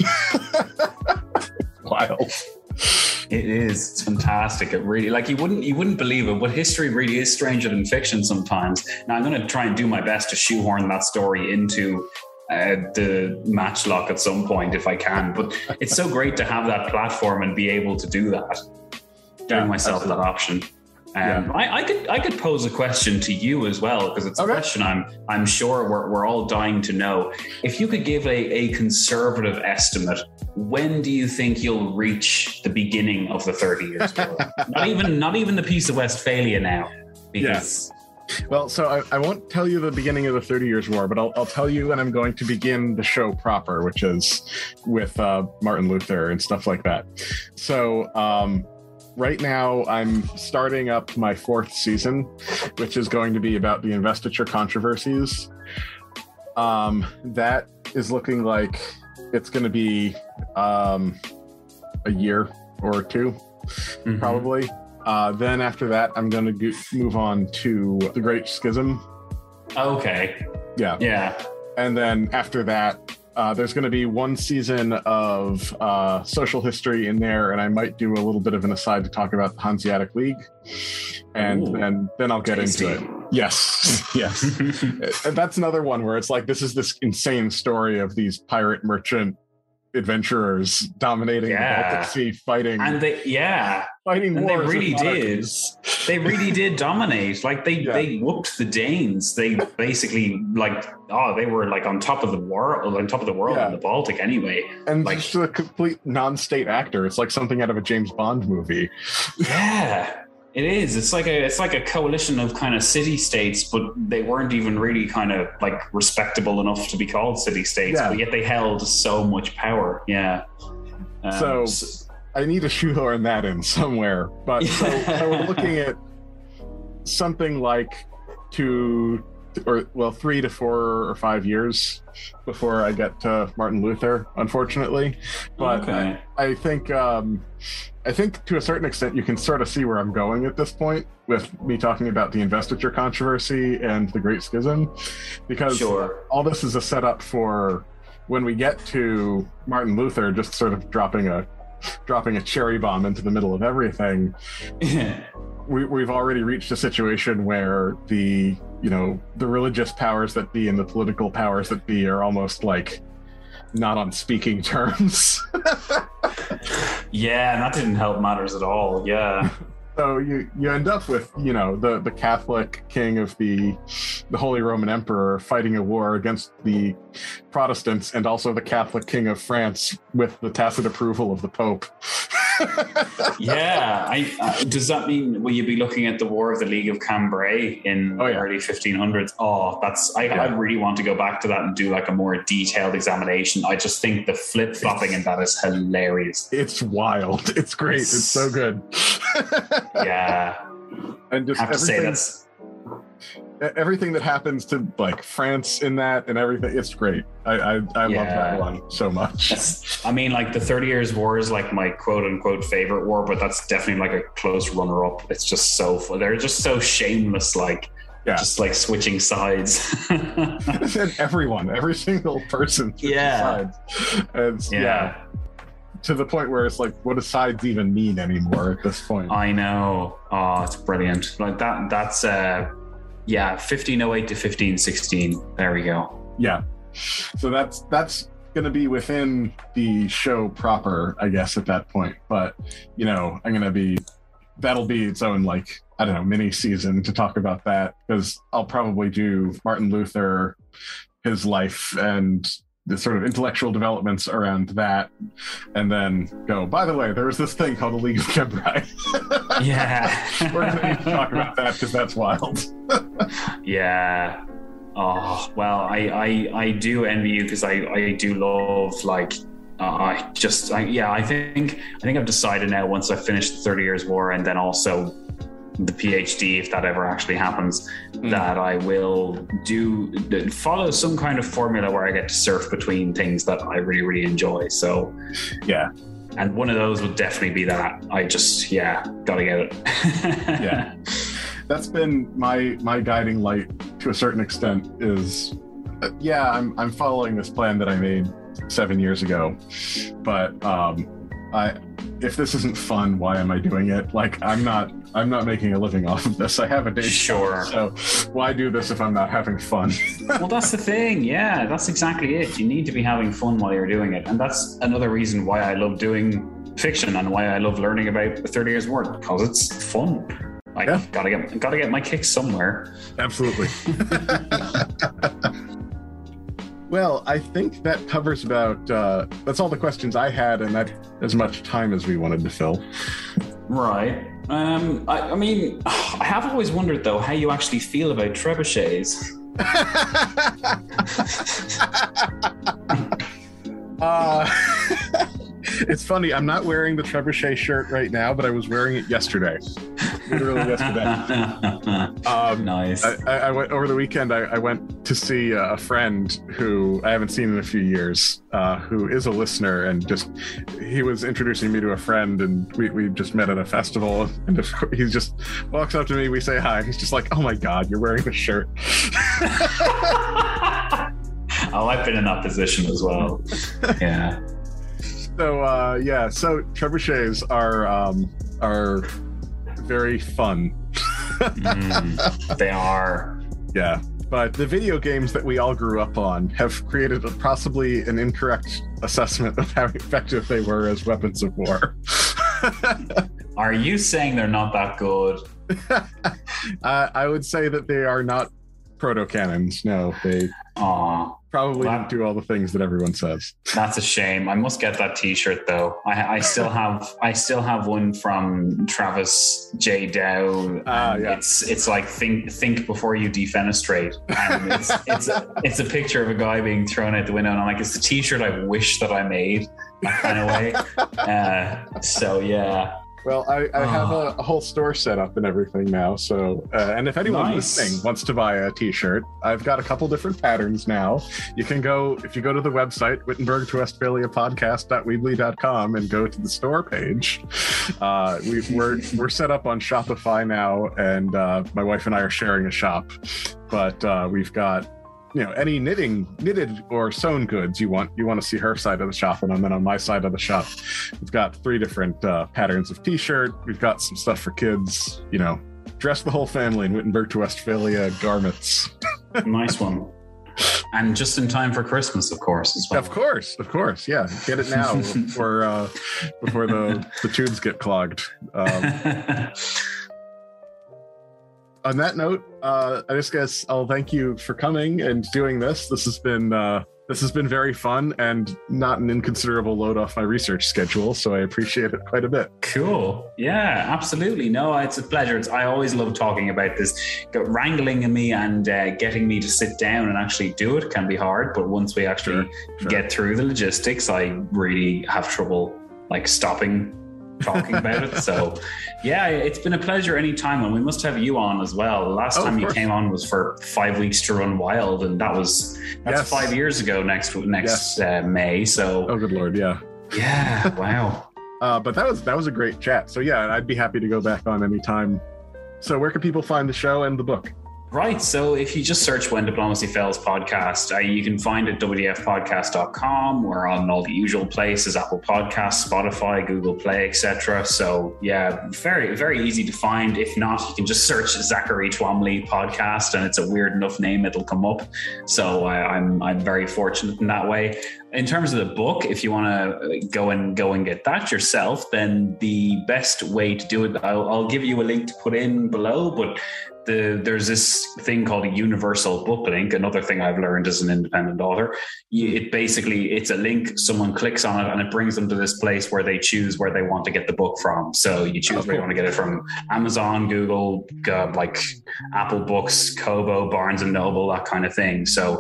[SPEAKER 4] Wild.
[SPEAKER 5] It is. It's fantastic. It really, like, you wouldn't believe it, but history really is stranger than fiction sometimes. Now I'm going to try and do my best to shoehorn that story into the Matchlock at some point if I can, but it's so great to have that platform and be able to do that. Giving myself that option. I could pose a question to you as well, because it's a question I'm sure we're all dying to know. If you could give a conservative estimate, when do you think you'll reach the beginning of the 30 Years' War? not even the Peace of Westphalia now, because.
[SPEAKER 4] Well, so I won't tell you the beginning of the 30 Years' War, but I'll tell you when I'm going to begin the show proper, which is with Martin Luther and stuff like that. So right now I'm starting up my 4th season, which is going to be about the investiture controversies. That is looking like it's going to be a year or two, probably. Then after that, I'm going to move on to The Great Schism.
[SPEAKER 5] Okay.
[SPEAKER 4] Yeah. And then after that, there's going to be 1 season of social history in there, and I might do a little bit of an aside to talk about the Hanseatic League. And then I'll get into it. Yes. And that's another one where it's like, this is this insane story of these pirate merchant adventurers dominating the Baltic Sea, fighting. And fighting wars.
[SPEAKER 5] They really did dominate. Like they whooped the Danes. They basically they were like on top of the world in the Baltic anyway.
[SPEAKER 4] And like, just a complete non-state actor. It's like something out of a James Bond movie.
[SPEAKER 5] Yeah. It is. It's like a coalition of kind of city-states, but they weren't even really kind of like respectable enough to be called city-states, but yet they held so much power. Yeah.
[SPEAKER 4] So I need to shoehorn that in somewhere. But so we're looking at something like 3 to 4 or 5 years before I get to Martin Luther, unfortunately. But I think to a certain extent you can sort of see where I'm going at this point with me talking about the investiture controversy and the Great Schism, because all this is a setup for when we get to Martin Luther just sort of dropping a cherry bomb into the middle of everything. We've already reached a situation where the religious powers that be and the political powers that be are almost like not on speaking terms.
[SPEAKER 5] Yeah, and that didn't help matters at all. Yeah.
[SPEAKER 4] So you end up with, the Catholic king of the Holy Roman Emperor fighting a war against the Protestants, and also the Catholic king of France with the tacit approval of the Pope.
[SPEAKER 5] Does that mean will you be looking at the War of the League of Cambrai in the early 1500s? I really want to go back to that and do like a more detailed examination. I just think the flip-flopping in that is hilarious.
[SPEAKER 4] It's wild. It's great. It's so good.
[SPEAKER 5] Yeah.
[SPEAKER 4] And just
[SPEAKER 5] I have to say that's
[SPEAKER 4] everything that happens to like France in that and everything, it's great. I love that one so much.
[SPEAKER 5] I mean, like the 30 Years' War is like my quote unquote favorite war, but that's definitely like a close runner up. It's just they're just so shameless, like just like switching sides.
[SPEAKER 4] And every single person switching sides. And to the point where it's like, what do sides even mean anymore at this point?
[SPEAKER 5] I know. Oh, it's brilliant. Like that's 1508 to 1516. There we go.
[SPEAKER 4] Yeah. So that's going to be within the show proper, I guess, at that point. But, that'll be its own, like, I don't know, mini season to talk about that, because I'll probably do Martin Luther, his life, and the sort of intellectual developments around that, and then go, by the way, there was this thing called the League of Cambrai.
[SPEAKER 5] Yeah.
[SPEAKER 4] We're going to need to talk about that because that's wild.
[SPEAKER 5] Yeah. Oh, well, I do envy you, because I do love, like, I think I've decided now, once I finish the 30 Years' War and then also the PhD, if that ever actually happens, that I will follow some kind of formula where I get to surf between things that I really, really enjoy. So,
[SPEAKER 4] yeah.
[SPEAKER 5] And one of those would definitely be that. I just, gotta get it.
[SPEAKER 4] Yeah. That's been my guiding light to a certain extent is, I'm following this plan that I made 7 years ago, but if this isn't fun, why am I doing it? Like, I'm not making a living off of this. I have a day job, so why do this if I'm not having fun?
[SPEAKER 5] Well, that's the thing. Yeah, that's exactly it. You need to be having fun while you're doing it. And that's another reason why I love doing fiction and why I love learning about 30 Years' War, because it's fun. Gotta get my kicks somewhere.
[SPEAKER 4] Absolutely. Well, I think that covers about, that's all the questions I had, and that's as much time as we wanted to fill.
[SPEAKER 5] Right. I mean, I have always wondered, though, how you actually feel about trebuchets.
[SPEAKER 4] It's funny, I'm not wearing the trebuchet shirt right now, but I was wearing it yesterday. Literally yesterday.
[SPEAKER 5] Nice.
[SPEAKER 4] I went over the weekend. I went to see a friend who I haven't seen in a few years, who is a listener, and he was introducing me to a friend, and we just met at a festival, and he just walks up to me, we say hi, he's just like, oh my God, you're wearing the shirt.
[SPEAKER 5] Oh, I've been in that position as well. Yeah.
[SPEAKER 4] So trebuchets are very fun.
[SPEAKER 5] They are.
[SPEAKER 4] Yeah. But the video games that we all grew up on have created possibly an incorrect assessment of how effective they were as weapons of war.
[SPEAKER 5] Are you saying they're not that good?
[SPEAKER 4] I would say that they are not proto-cannons. No, they probably didn't do all the things that everyone says.
[SPEAKER 5] That's a shame. I must get that T-shirt though. I still have one from Travis J. Dow. It's like think before you defenestrate. And it's a picture of a guy being thrown out the window, and I'm like, it's the T-shirt I wish that I made, that kind of way. So yeah.
[SPEAKER 4] Well, I have a whole store set up and everything now. So, and if anyone listening wants to buy a T-shirt, I've got a couple different patterns now. You can go, if you go to the website, Wittenberg to Westphalia podcast.weebly.com, and go to the store page. We're set up on Shopify now, and my wife and I are sharing a shop. But we've got, any knitted or sewn goods you want to see her side of the shop, and then on my side of the shop, we've got 3 different patterns of T-shirt. We've got some stuff for kids, dress the whole family in Wittenberg to Westphalia garments.
[SPEAKER 5] Nice one. And just in time for Christmas, of course, as well.
[SPEAKER 4] Of course. Yeah. Get it now before the tubes get clogged. On that note, I just guess I'll thank you for coming and doing this. This has been very fun and not an inconsiderable load off my research schedule, so I appreciate it quite a bit.
[SPEAKER 5] Cool. Yeah, absolutely. No, it's a pleasure. I always love talking about this. Wrangling me and getting me to sit down and actually do it can be hard, but once we actually get through the logistics, I really have trouble stopping talking about it. So yeah, it's been a pleasure anytime, and we must have you on as well. Last time you came on was for 5 weeks to Run Wild, and that's 5 years ago next May. So
[SPEAKER 4] good Lord. Yeah
[SPEAKER 5] wow.
[SPEAKER 4] But that was a great chat. So yeah, I'd be happy to go back on anytime. So where can people find the show and the book?
[SPEAKER 5] Right. So if you just search When Diplomacy Fails podcast, you can find it at wdfpodcast.com. We're on all the usual places, Apple Podcasts, Spotify, Google Play, etc. So yeah, very, very easy to find. If not, you can just search Zachary Twomley podcast, and it's a weird enough name, it'll come up. So I'm very fortunate in that way. In terms of the book, if you want to go and get that yourself, then the best way to do it, I'll give you a link to put in below, but there's this thing called a universal book link. Another thing I've learned as an independent author, it's a link, someone clicks on it and it brings them to this place where they choose where they want to get the book from. So you choose where you want to get it from: Amazon, Google, Apple Books, Kobo, Barnes and Noble, that kind of thing. So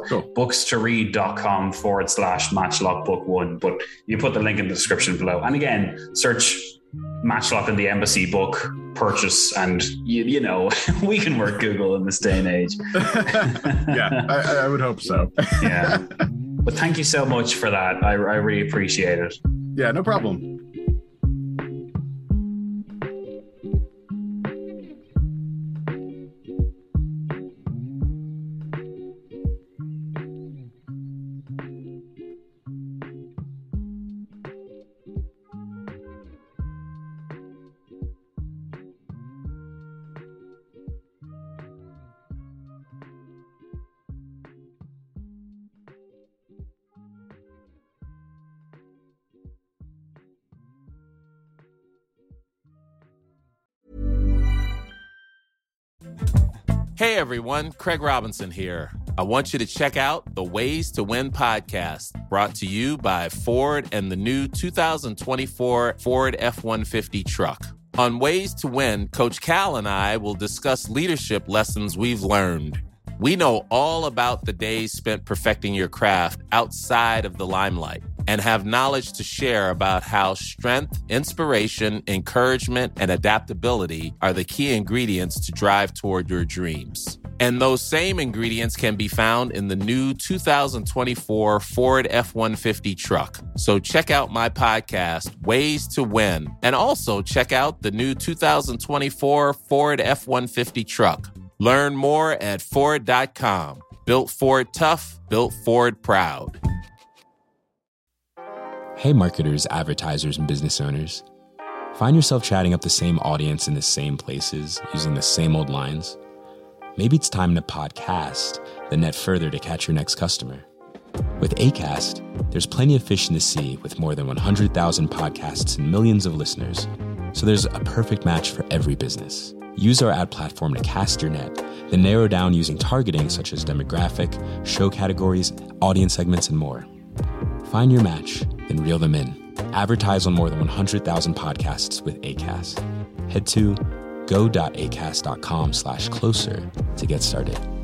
[SPEAKER 5] bookstoread.com/matchlock book 1, but you put the link in the description below. And again, search Matchlock and the Embassy book purchase, and you know, we can work Google in this day and age.
[SPEAKER 4] Yeah, I would hope so.
[SPEAKER 5] Yeah. But thank you so much for that. I really appreciate it.
[SPEAKER 4] Yeah, no problem.
[SPEAKER 6] Hey everyone, Craig Robinson here. I want you to check out the Ways to Win podcast, brought to you by Ford and the new 2024 Ford F-150 truck. On Ways to Win, Coach Cal and I will discuss leadership lessons we've learned. We know all about the days spent perfecting your craft outside of the limelight and have knowledge to share about how strength, inspiration, encouragement, and adaptability are the key ingredients to drive toward your dreams. And those same ingredients can be found in the new 2024 Ford F-150 truck. So check out my podcast, Ways to Win, and also check out the new 2024 Ford F-150 truck. Learn more at Ford.com. Built Ford tough, built Ford proud.
[SPEAKER 7] Hey marketers, advertisers, and business owners. Find yourself chatting up the same audience in the same places, using the same old lines? Maybe it's time to podcast, then net further to catch your next customer. With Acast, there's plenty of fish in the sea with more than 100,000 podcasts and millions of listeners. So there's a perfect match for every business. Use our ad platform to cast your net, then narrow down using targeting such as demographic, show categories, audience segments, and more. Find your match, then reel them in. Advertise on more than 100,000 podcasts with Acast. Head to go.acast.com/closer to get started.